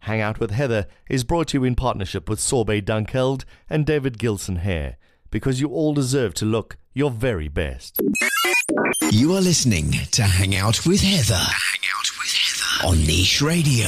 Hang Out with Heather is brought to you in partnership with Sorbet Dunkeld and David Gilson Hair, because you all deserve to look your very best. You are listening to Hang Out with Heather. Hang Out with Heather on Niche Radio.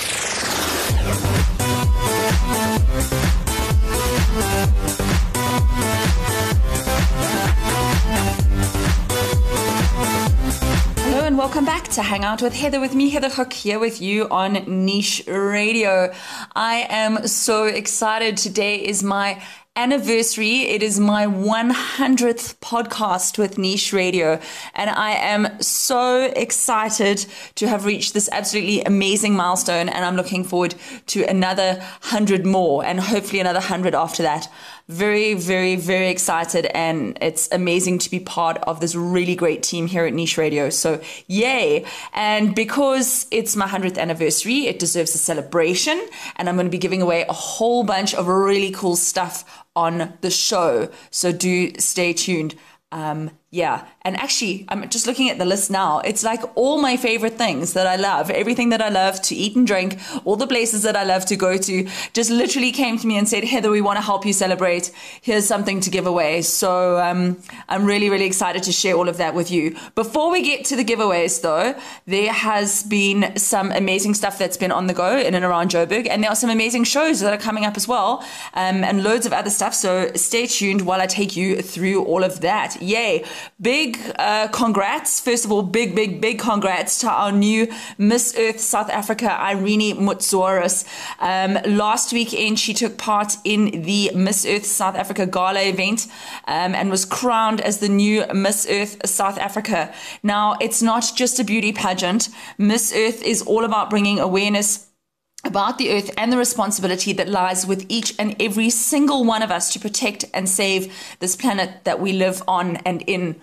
Hello and welcome back to Hang Out with Heather, with me, Heather Hook, here with you on Niche Radio. I am so excited. Today is my anniversary. It is my 100th podcast with Niche Radio, and I am so excited to have reached this absolutely amazing milestone, and I'm looking forward to another 100 more and hopefully another 100 after that. Very, very, very excited, and it's amazing to be part of this really great team here at Niche Radio. So yay. And because it's my 100th anniversary, it deserves a celebration, and I'm going to be giving away a whole bunch of really cool stuff on the show. So do stay tuned. Yeah. And actually, I'm just looking at the list now. It's like all my favorite things that I love, everything that I love to eat and drink, all the places that I love to go to, just literally came to me and said, Heather, we want to help you celebrate. Here's something to give away. So I'm really, really excited to share all of that with you. Before we get to the giveaways, though, there has been some amazing stuff that's been on the go in and around Joburg. And there are some amazing shows that are coming up as well, and loads of other stuff. So stay tuned while I take you through all of that. Yay. Big congrats. First of all, big congrats to our new Miss Earth South Africa, Irene Mutsoris. Last weekend, she took part in the Miss Earth South Africa Gala event and was crowned as the new Miss Earth South Africa. Now, it's not just a beauty pageant. Miss Earth is all about bringing awareness about the earth and the responsibility that lies with each and every single one of us to protect and save this planet that we live on and in.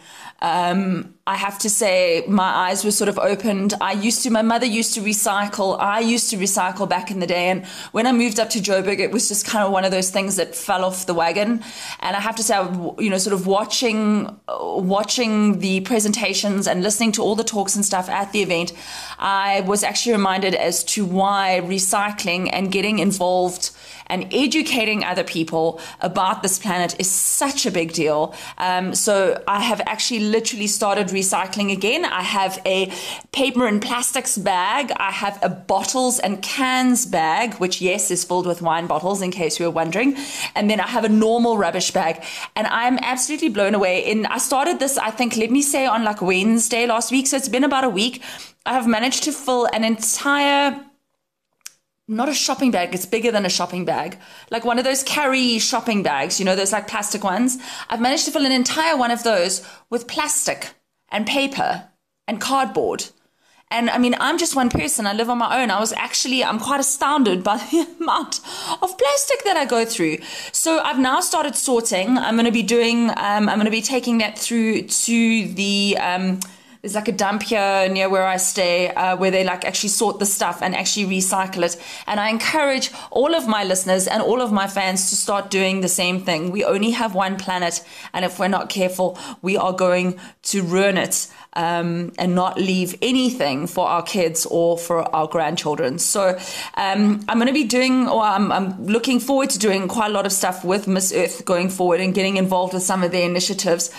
I have to say, my eyes were sort of opened. My mother used to recycle. I used to recycle back in the day. And when I moved up to Joburg, it was just kind of one of those things that fell off the wagon. And I have to say, sort of watching the presentations and listening to all the talks and stuff at the event, I was actually reminded as to why recycling and getting involved and educating other people about this planet is such a big deal. So I have actually literally started recycling again. I have a paper and plastics bag. I have a bottles and cans bag, which, yes, is filled with wine bottles, in case you were wondering. And then I have a normal rubbish bag. And I'm absolutely blown away. I started this, I think, let me say, on like Wednesday last week. So it's been about a week. I have managed to fill an entire... not a shopping bag, it's bigger than a shopping bag. Like one of those carry shopping bags, those like plastic ones. I've managed to fill an entire one of those with plastic and paper and cardboard. And I mean, I'm just one person. I live on my own. I'm quite astounded by the amount of plastic that I go through. So I've now started sorting. I'm going to be taking that through to the, there's like a dump here near where I stay, where they like actually sort the stuff and actually recycle it. And I encourage all of my listeners and all of my fans to start doing the same thing. We only have one planet, and if we're not careful, we are going to ruin it, and not leave anything for our kids or for our grandchildren. So I'm going to be I'm looking forward to doing quite a lot of stuff with Miss Earth going forward and getting involved with some of their initiatives.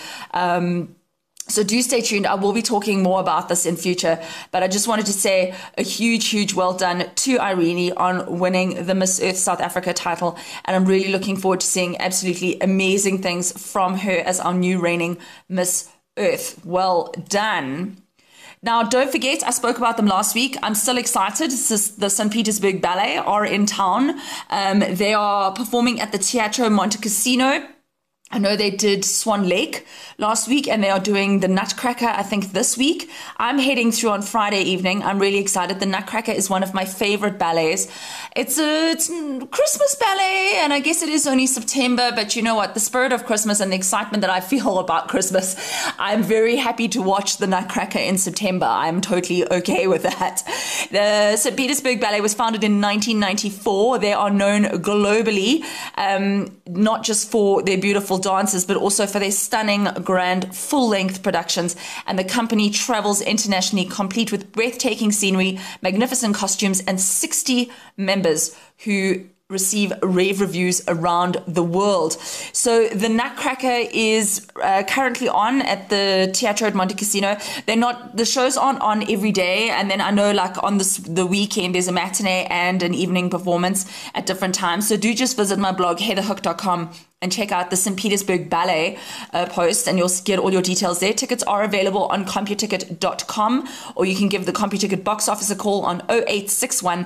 So do stay tuned. I will be talking more about this in future, but I just wanted to say a huge well done to Irene on winning the Miss Earth South Africa title. And I'm really looking forward to seeing absolutely amazing things from her as our new reigning Miss Earth. Well done. Now, don't forget, I spoke about them last week. I'm still excited. The St. Petersburg Ballet are in town. They are performing at the Teatro Montecasino. I know they did Swan Lake last week, and they are doing the Nutcracker, I think, this week. I'm heading through on Friday evening. I'm really excited. The Nutcracker is one of my favorite ballets. It's a Christmas ballet, and I guess it is only September, but you know what? The spirit of Christmas and the excitement that I feel about Christmas, I'm very happy to watch the Nutcracker in September. I'm totally okay with that. The St. Petersburg Ballet was founded in 1994. They are known globally, not just for their beautiful dances, but also for their stunning, grand, full-length productions. And the company travels internationally, complete with breathtaking scenery, magnificent costumes, and 60 members who receive rave reviews around the world. So the Nutcracker is currently on at the Teatro at Monte Cassino. The shows aren't on every day, and then I know like on the weekend there's a matinee and an evening performance at different times. So do just visit my blog heatherhook.com and check out the St. Petersburg Ballet post, and you'll get all your details there. Tickets are available on computicket.com, or you can give the CompuTicket box office a call on 0861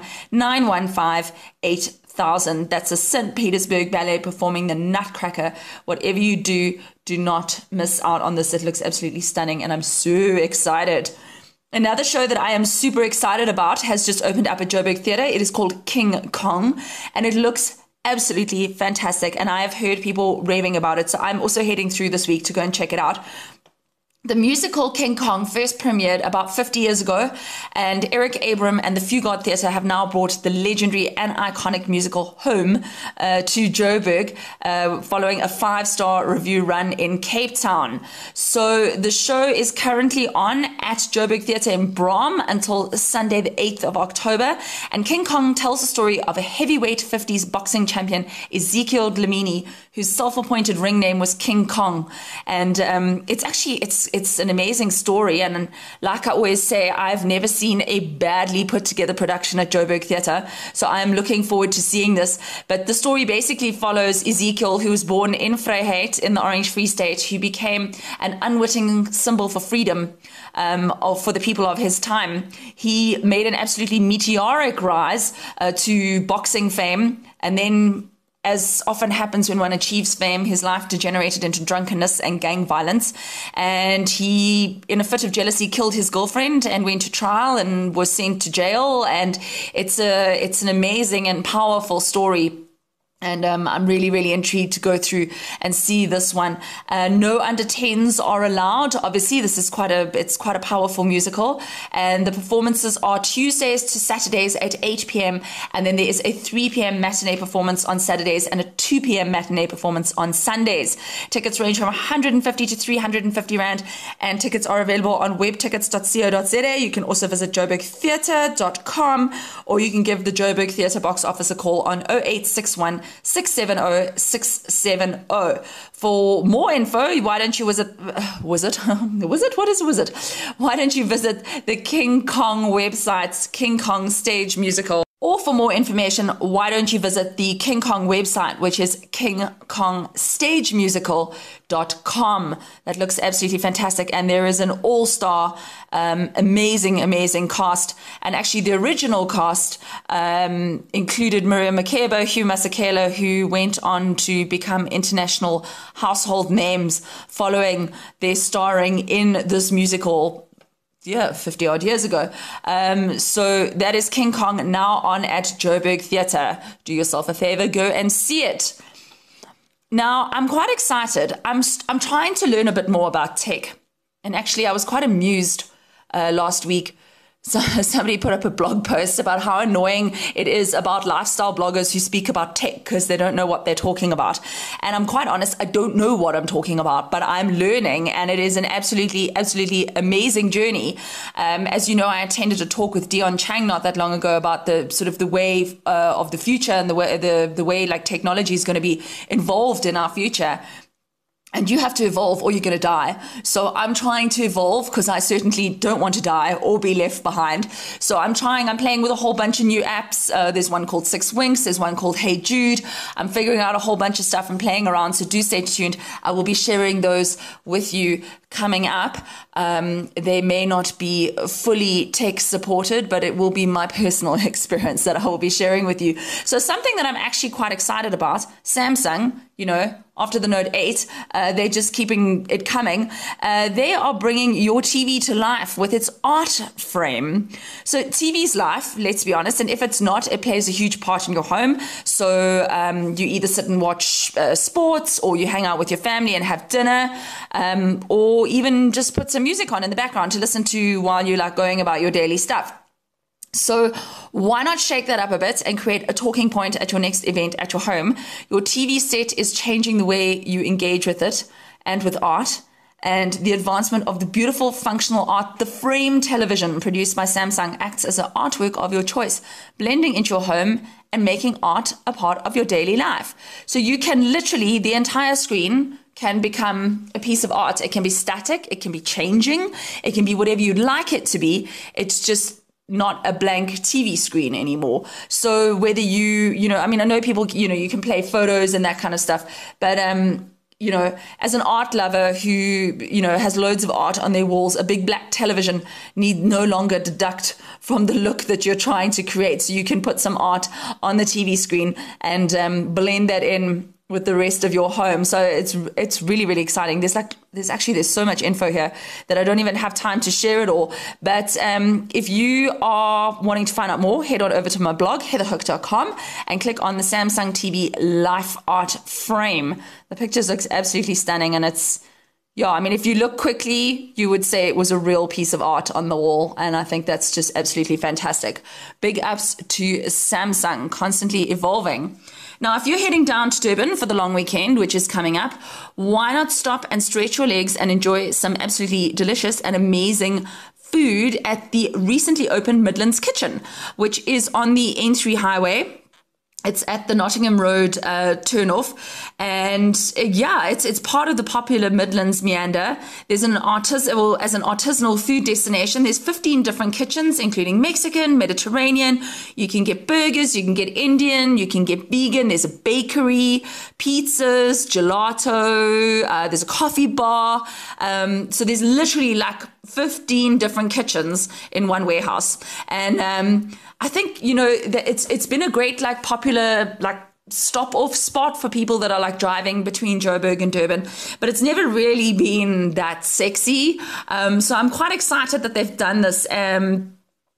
915 8000. That's the St. Petersburg Ballet performing the Nutcracker. Whatever you do, do not miss out on this. It looks absolutely stunning, and I'm so excited. Another show that I am super excited about has just opened up at Joburg Theatre. It is called King Kong, and it looks absolutely fantastic, and I have heard people raving about it, so I'm also heading through this week to go and check it out. The musical King Kong first premiered about 50 years ago, and Eric Abram and the Fugard Theatre have now brought the legendary and iconic musical home to Joburg, following a 5-star review run in Cape Town. So the show is currently on at Joburg Theatre in Brom until Sunday the 8th of October, and King Kong tells the story of a heavyweight 50s boxing champion, Ezekiel Dlamini, whose self-appointed ring name was King Kong. And it's an amazing story. And like I always say, I've never seen a badly put together production at Joburg Theatre. So I'm looking forward to seeing this. But the story basically follows Ezekiel, who was born in Vryheid in the Orange Free State, who became an unwitting symbol for freedom for the people of his time. He made an absolutely meteoric rise to boxing fame, and then, as often happens when one achieves fame, his life degenerated into drunkenness and gang violence. And he, in a fit of jealousy, killed his girlfriend and went to trial and was sent to jail. And it's an amazing and powerful story. And I'm really, really intrigued to go through and see this one. No under 10s are allowed. Obviously, this is quite a powerful musical. And the performances are Tuesdays to Saturdays at 8 p.m. And then there is a 3 p.m. matinee performance on Saturdays and a 2 p.m. matinee performance on Sundays. Tickets range from 150 to 350 Rand. And tickets are available on webtickets.co.za. You can also visit joburgtheatre.com, or you can give the Joburg Theatre box office a call on 0861 670 670. For more info, why don't you visit Why don't you visit the King Kong website's King Kong Stage Musical? Or for more information, why don't you visit the King Kong website, which is kingkongstagemusical.com. That looks absolutely fantastic. And there is an all-star, amazing cast. And actually the original cast included Maria Makeba, Hugh Masekela, who went on to become international household names following their starring in this musical 50 odd years ago. So that is King Kong, now on at Joburg Theatre. Do yourself a favor, go and see it. Now, I'm quite excited. I'm trying to learn a bit more about tech. And actually, I was quite amused last week. So somebody put up a blog post about how annoying it is about lifestyle bloggers who speak about tech because they don't know what they're talking about. And I'm quite honest, I don't know what I'm talking about, but I'm learning, and it is an absolutely amazing journey. As you know, I attended a talk with Dion Chang not that long ago about the sort of the wave of the future and the way like technology is going to be involved in our future. And you have to evolve or you're going to die. So I'm trying to evolve because I certainly don't want to die or be left behind. So I'm playing with a whole bunch of new apps. There's one called Six Winks. There's one called Hey Jude. I'm figuring out a whole bunch of stuff and playing around. So do stay tuned. I will be sharing those with you coming up. They may not be fully tech supported, but it will be my personal experience that I will be sharing with you. So something that I'm actually quite excited about, Samsung, after the Note 8, they're just keeping it coming. They are bringing your TV to life with its art frame. So TV's life, let's be honest, and if it's not, it plays a huge part in your home. So you either sit and watch sports, or you hang out with your family and have dinner, or even just put some music on in the background to listen to while you're like going about your daily stuff. So why not shake that up a bit and create a talking point at your next event at your home? Your TV set is changing the way you engage with it and with art. And the advancement of the beautiful functional art, the frame television produced by Samsung, acts as an artwork of your choice, blending into your home and making art a part of your daily life. So you can literally, the entire screen can become a piece of art. It can be static, it can be changing, it can be whatever you'd like it to be. It's just not a blank TV screen anymore. So whether I know people, you can play photos and that kind of stuff, but, as an art lover who, has loads of art on their walls, a big black television need no longer deduct from the look that you're trying to create. So you can put some art on the TV screen and blend that in with the rest of your home. So it's really, really exciting. There's so much info here that I don't even have time to share it all. But if you are wanting to find out more, head on over to my blog, heatherhook.com, and click on the Samsung TV Life Art Frame. The pictures look absolutely stunning, and if you look quickly, you would say it was a real piece of art on the wall. And I think that's just absolutely fantastic. Big ups to Samsung, constantly evolving. Now, if you're heading down to Durban for the long weekend, which is coming up, why not stop and stretch your legs and enjoy some absolutely delicious and amazing food at the recently opened Midlands Kitchen, which is on the N3 highway. It's at the Nottingham Road turnoff, and it's part of the popular Midlands meander. There's as an artisanal food destination. There's 15 different kitchens, including Mexican, Mediterranean. You can get burgers, you can get Indian, you can get vegan. There's a bakery, pizzas, gelato. There's a coffee bar. So there's literally 15 different kitchens in one warehouse, and I think that it's been a great popular stop off spot for people that are driving between Joburg and Durban, but it's never really been that sexy. So I'm quite excited that they've done this. And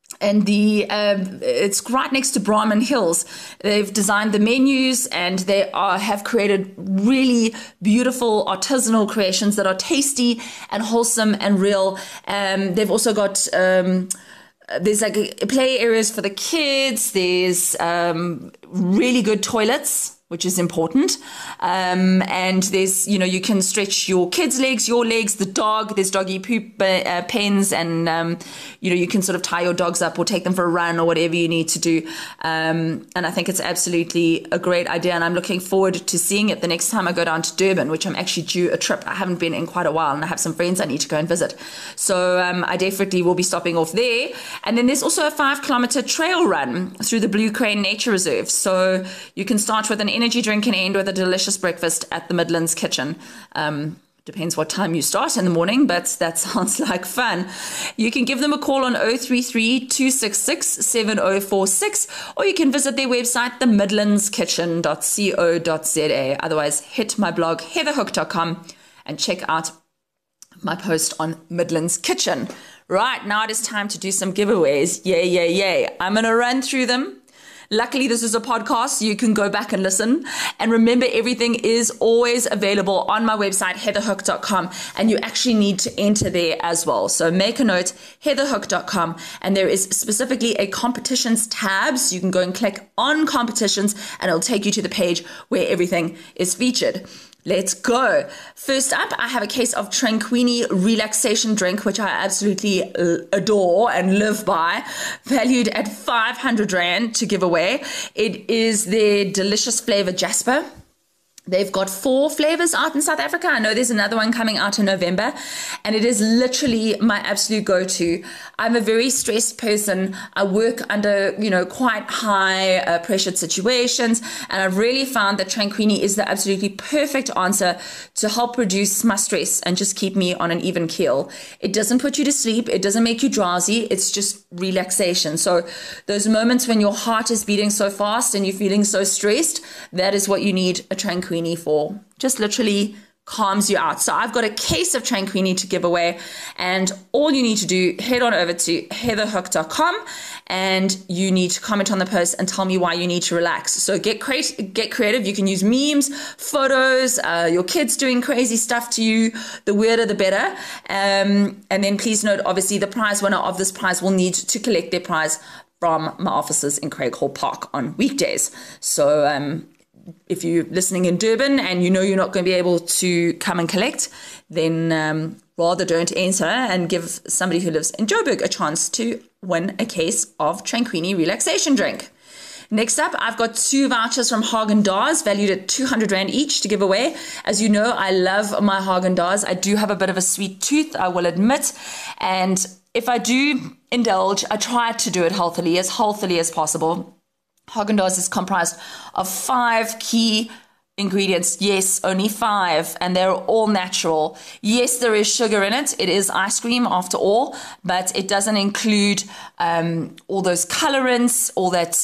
it's right next to Brahman Hills. They've designed the menus, and they have created really beautiful artisanal creations that are tasty and wholesome and real. They've also got there's play areas for the kids. There's really good toilets, which is important. And there's, you can stretch your kids' legs, your legs, the dog. There's doggy poop pens, and, you can sort of tie your dogs up or take them for a run or whatever you need to do. And I think it's absolutely a great idea. And I'm looking forward to seeing it the next time I go down to Durban, which I'm actually due a trip. I haven't been in quite a while, and I have some friends I need to go and visit. So I definitely will be stopping off there. And then there's also a 5-kilometer trail run through the Blue Crane Nature Reserve. So you can start with an energy drink and end with a delicious breakfast at the Midlands Kitchen. Depends what time you start in the morning, but that sounds like fun. You can give them a call on 033-266-7046, or you can visit their website, themidlandskitchen.co.za. Otherwise, hit my blog, heatherhook.com, and check out my post on Midlands Kitchen. Right, now it is time to do some giveaways. Yay. I'm going to run through them. Luckily, this is a podcast, so you can go back and listen. And remember, everything is always available on my website, heatherhook.com, and you actually need to enter there as well. So make a note, heatherhook.com, and there is specifically a competitions tab, so you can go and click on competitions, and it'll take you to the page where everything is featured. Let's go. First up, I have a case of Tranquini relaxation drink, which I absolutely adore and live by, valued at 500 Rand to give away. It is their delicious flavor Jasper. They've got 4 flavors out in South Africa. I know there's another one coming out in November, and it is literally my absolute go-to. I'm a very stressed person. I work under, quite high pressured situations, and I've really found that Tranquini is the absolutely perfect answer to help reduce my stress and just keep me on an even keel. It doesn't put you to sleep. It doesn't make you drowsy. It's just relaxation. So those moments when your heart is beating so fast and you're feeling so stressed, that is what you need a Tranquini for. Just literally calms you out. So I've got a case of Tranquini to give away, and all you need to do, head on over to heatherhook.com, and you need to comment on the post and tell me why you need to relax. So get creative. You can use memes, photos, your kids doing crazy stuff to you. The weirder, the better. And then please note, obviously, the prize winner of this prize will need to collect their prize from my offices in Craighall Park on weekdays. So if you're listening in Durban and you know you're not going to be able to come and collect, then rather don't enter and give somebody who lives in Joburg a chance to win a case of Tranquini relaxation drink. Next up, I've got 2 vouchers from Haagen-Dazs valued at 200 Rand each to give away. As you know, I love my Haagen-Dazs. I do have a bit of a sweet tooth, I will admit. And if I do indulge, I try to do it healthily as possible. Haagen-Dazs is comprised of 5 key ingredients. Yes, only 5, and they're all natural. Yes, there is sugar in it. It is ice cream after all, but it doesn't include all those colorants, all that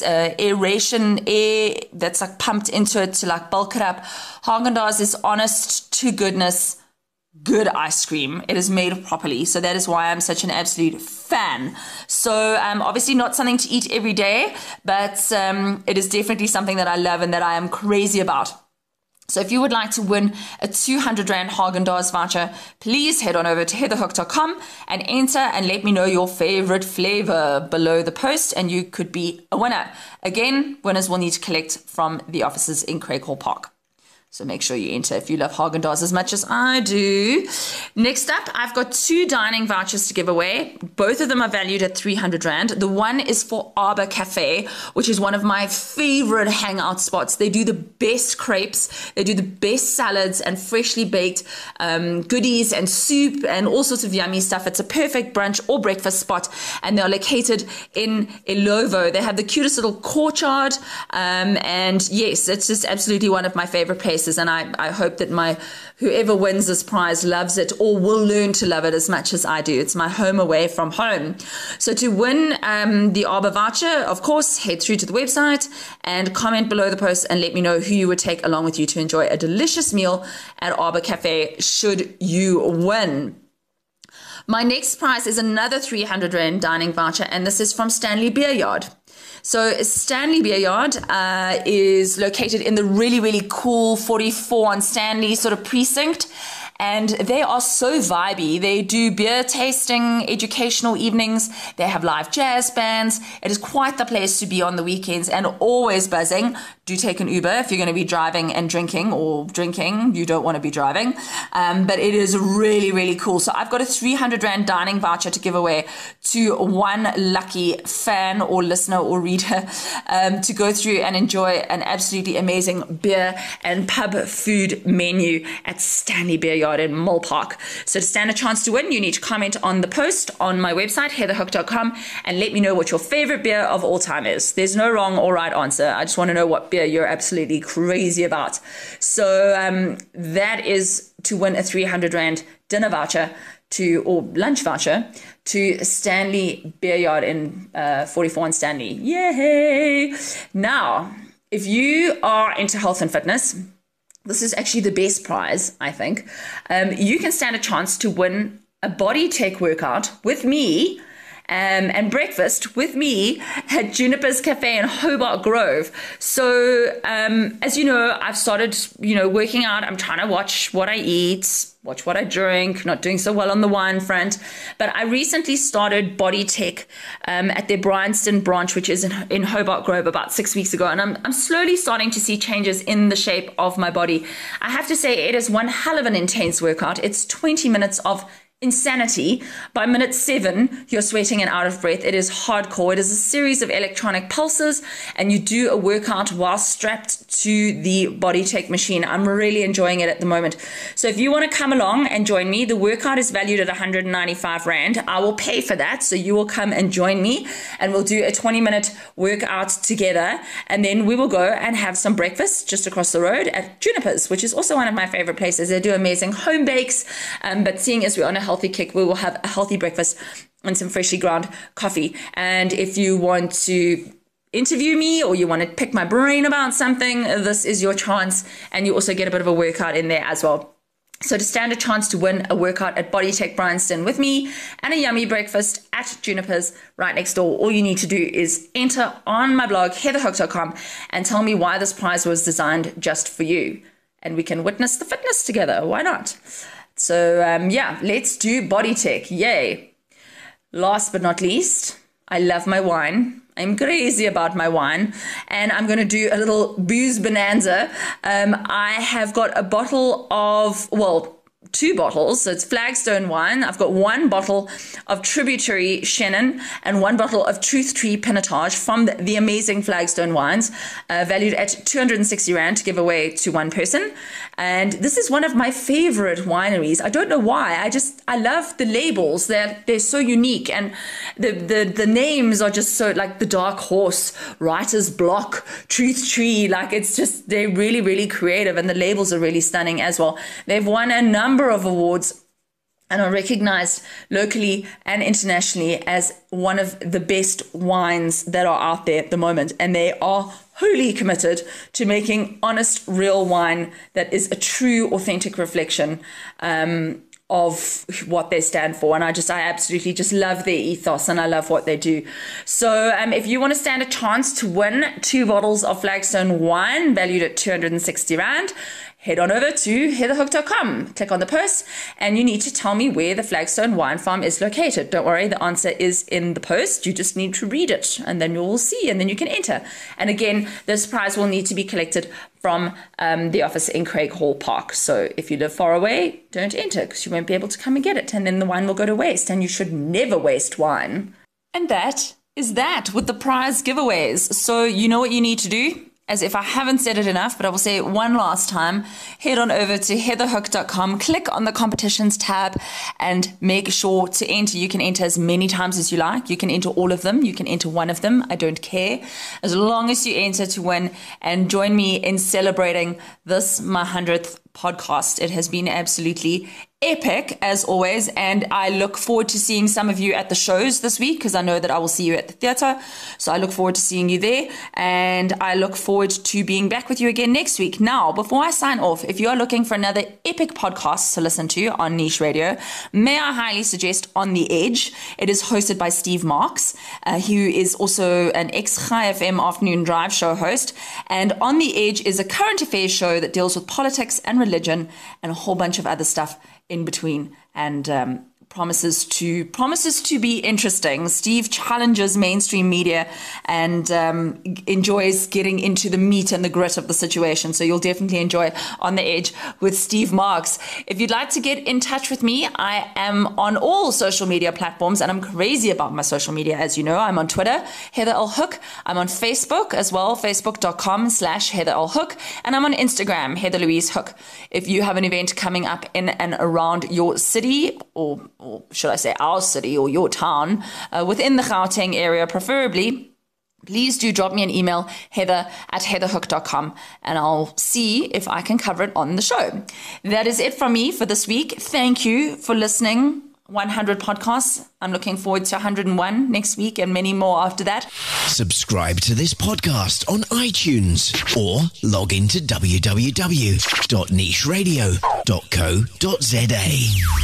air that's like pumped into it to like bulk it up. Haagen-Dazs is honest to goodness good ice cream. It is made properly, so that is why I'm such an absolute fan. So obviously not something to eat every day, but it is definitely something that I love and that I am crazy about. So if you would like to win a 200 Rand Haagen-Dazs voucher, please head on over to heatherhook.com and enter and let me know your favorite flavor below the post and you could be a winner. Again, winners will need to collect from the offices in Craighall Park. So make sure you enter if you love Haagen-Dazs as much as I do. Next up, I've got 2 dining vouchers to give away. Both of them are valued at 300 Rand. The one is for Arbor Cafe, which is one of my favorite hangout spots. They do the best crepes. They do the best salads and freshly baked goodies and soup and all sorts of yummy stuff. It's a perfect brunch or breakfast spot. And they're located in Ilovo. They have the cutest little courtyard. And yes, it's just absolutely one of my favorite places. And I hope that whoever wins this prize loves it or will learn to love it as much as I do. It's my home away from home. So to win the Arbor voucher, of course, head through to the website and comment below the post and let me know who you would take along with you to enjoy a delicious meal at Arbor Cafe should you win. My next prize is another 300 Rand dining voucher, and this is from Stanley Beer Yard. So Stanley Beer Yard is located in the really, really cool 44 on Stanley sort of precinct. And they are so vibey. They do beer tasting, educational evenings. They have live jazz bands. It is quite the place to be on the weekends and always buzzing. Do take an Uber if you're going to be driving and drinking, or drinking. You don't want to be driving. But it is really, really cool. So I've got a 300 Rand dining voucher to give away to one lucky fan or listener or reader to go through and enjoy an absolutely amazing beer and pub food menu at Stanley Beer Yard in Mall Park. So to stand a chance to win, you need to comment on the post on my website, heatherhook.com, and let me know what your favorite beer of all time is. There's no wrong or right answer. I just want to know what beer you're absolutely crazy about. So that is to win a 300 Rand dinner voucher or lunch voucher to Stanley Beer Yard in 44 on Stanley. Yay! Now, if you are into health and fitness, this is actually the best prize, I think. You can stand a chance to win a body tech workout with me and breakfast with me at Juniper's Cafe in Hobart Grove. So as you know, I've started, working out. I'm trying to watch what I eat, watch what I drink, not doing so well on the wine front. But I recently started Body Tech at their Bryanston branch, which is in Hobart Grove, about 6 weeks ago. And I'm slowly starting to see changes in the shape of my body. I have to say it is one hell of an intense workout. It's 20 minutes of insanity. By minute 7, you're sweating and out of breath. It is hardcore. It is a series of electronic pulses, and you do a workout while strapped to the Body Tech machine. I'm really enjoying it at the moment. So if you want to come along and join me, the workout is valued at 195 Rand. I will pay for that, so you will come and join me, and we'll do a 20-minute workout together, and then we will go and have some breakfast just across the road at Juniper's, which is also one of my favorite places. They do amazing home bakes, but seeing as we're on a healthy kick, we will have a healthy breakfast and some freshly ground coffee. And if you want to interview me or you want to pick my brain about something, this is your chance, and you also get a bit of a workout in there as well. So to stand a chance to win a workout at Body Tech Bryanston with me and a yummy breakfast at Juniper's right next door, all you need to do is enter on my blog, heatherhook.com, and tell me why this prize was designed just for you. And we can witness the fitness together. Why not? So let's do Body Tech. Yay. Last but not least, I love my wine. I'm crazy about my wine, and I'm going to do a little booze bonanza. I have got a bottle of, 2 bottles. So it's Flagstone wine. I've got 1 bottle of Tributary Chenin and 1 bottle of Truth Tree Pinotage from the amazing Flagstone wines, valued at 260 Rand to give away to one person. And this is one of my favorite wineries. I don't know why. I love the labels. They're so unique, and the names are just so, like the Dark Horse, Writer's Block, Truth Tree. Like, it's just, they're really, really creative, and the labels are really stunning as well. They've won a number of awards and are recognized locally and internationally as one of the best wines that are out there at the moment. And they are wholly committed to making honest, real wine that is a true, authentic reflection of what they stand for. And I absolutely just love their ethos, and I love what they do. So if you want to stand a chance to win 2 bottles of Flagstone wine valued at 260 Rand, head on over to heatherhook.com, click on the post, and you need to tell me where the Flagstone Wine Farm is located. Don't worry, the answer is in the post. You just need to read it, and then you will see, and then you can enter. And again, this prize will need to be collected from the office in Craighall Park. So if you live far away, don't enter, because you won't be able to come and get it, and then the wine will go to waste, and you should never waste wine. And that is that with the prize giveaways. So you know what you need to do? As if I haven't said it enough, but I will say it one last time. Head on over to heatherhook.com, click on the competitions tab, and make sure to enter. You can enter as many times as you like. You can enter all of them. You can enter one of them. I don't care. As long as you enter to win, and join me in celebrating this, my 100th podcast. It has been absolutely epic, as always, and I look forward to seeing some of you at the shows this week, because I know that I will see you at the theatre. So I look forward to seeing you there, and I look forward to being back with you again next week. Now, before I sign off, if you are looking for another epic podcast to listen to on Niche Radio, may I highly suggest On the Edge. It is hosted by Steve Marks, who is also an ex-Chai FM afternoon drive show host. And On the Edge is a current affairs show that deals with politics and religion and a whole bunch of other stuff in between, and promises to be interesting. Steve challenges mainstream media and enjoys getting into the meat and the grit of the situation. So you'll definitely enjoy On the Edge with Steve Marks. If you'd like to get in touch with me, I am on all social media platforms, and I'm crazy about my social media, as you know. I'm on Twitter, Heather L. Hook. I'm on Facebook as well, facebook.com/Heather L. Hook. And I'm on Instagram, Heather Louise Hook. If you have an event coming up in and around your city, or should I say our city or your town, within the Gauteng area preferably, please do drop me an email, heather@heatherhook.com, and I'll see if I can cover it on the show. That is it from me for this week. Thank you for listening. 100 podcasts. I'm looking forward to 101 next week, and many more after that. Subscribe to this podcast on iTunes, or log into www.nicheradio.co.za.